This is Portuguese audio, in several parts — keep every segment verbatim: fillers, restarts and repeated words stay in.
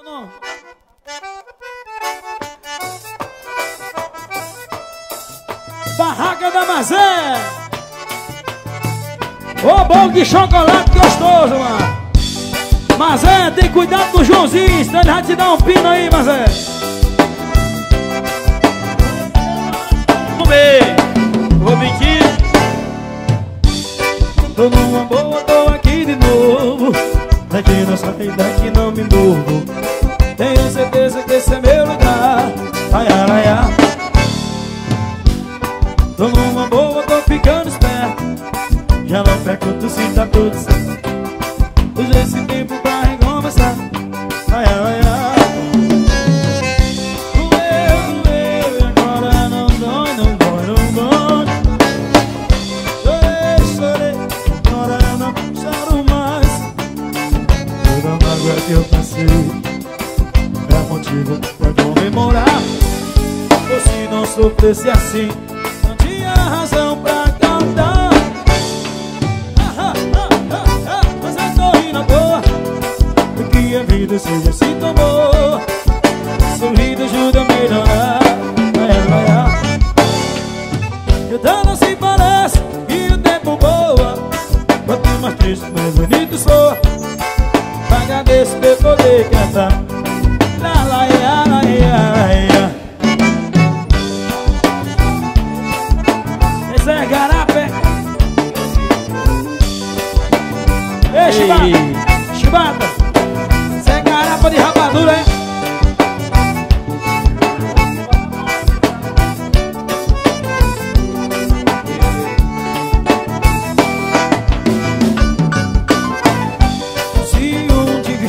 Não. Barraca da Mazé. Ô, bolo de chocolate gostoso, mano. Mazé, tem cuidado com o Joãozinho, senão ele vai te dar um pino aí, Mazé. Comer, vou mentir. Tô numa boa, tô aqui de novo. Daqui não saio, daqui não me movo. Tenho certeza que esse é meu lugar. Ai, ai, ai. Tô numa boa, tô ficando esperto. Já não pergunto se tá tudo certo. Usa esse tempo pra recomeçar. Ai, ai, ai. Doeu, doeu, e agora não dói, não dói, não dói. Chorei, chorei, agora eu não choro mais. Toda mágoa que eu passei é motivo pra comemorar. Ou se não sofresse assim, não tinha razão pra cantar. Mas eu tô rindo à toa, porque a vida seja assim tão boa. Sorrindo ajuda a melhorar. Cantando assim parece que o tempo voa. Quanto mais triste, mais bonito sou. Agradeço por poder cantar. La la ya la ya ya. Esse é Garapé. Ei, Chibata, Chibata. Esse é Garapa de rapadura, hein? Se um dia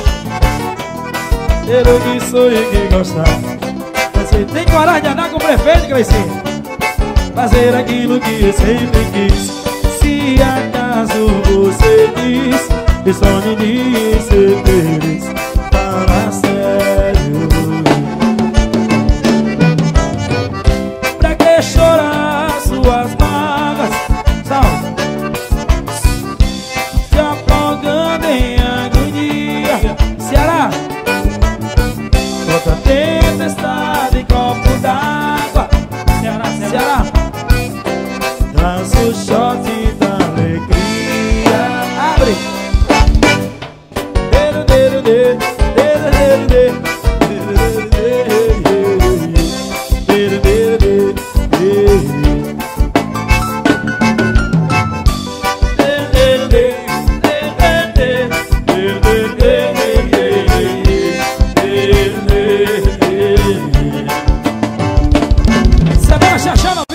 eu que sou eu que gostar, você tem coragem de andar com o prefeito, Cleicinho? Fazer aquilo que eu sempre quis. Se acaso você diz que sonho de ser feliz, fala sério. Pra que chorar suas mágoas? Salve. Se afogando em agonia. Ceará. Outra tempestade em copo d'água.